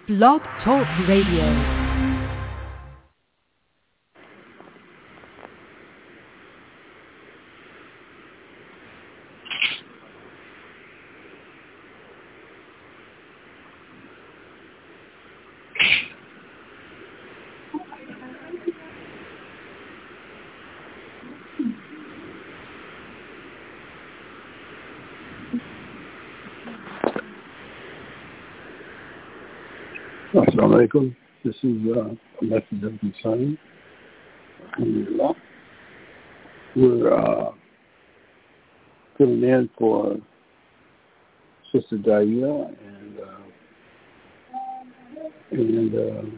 Blog Talk Radio. Assalamu alaikum. This is a message of concern. Alhamdulillah. We're filling in for Sister Daia and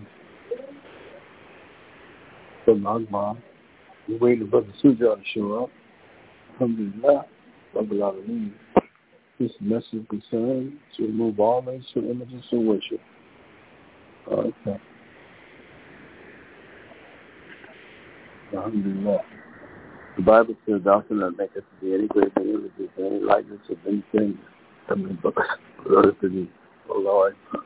Brother Akbar. We're waiting for Brother Suja to show up. Alhamdulillah. Rabbil Alameen. This message of concern to remove all mental images and worship. Okay. Alhamdulillah. The Bible says, "Thou shalt not make us to be any greater images, any likeness of anything." Coming brothers to me, O Lord.